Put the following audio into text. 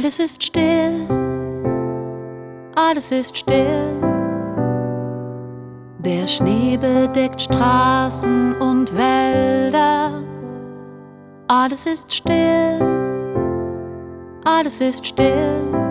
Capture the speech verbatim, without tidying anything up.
Alles ist still, alles ist still. Der Schnee bedeckt Straßen und Wälder. Alles ist still, alles ist still.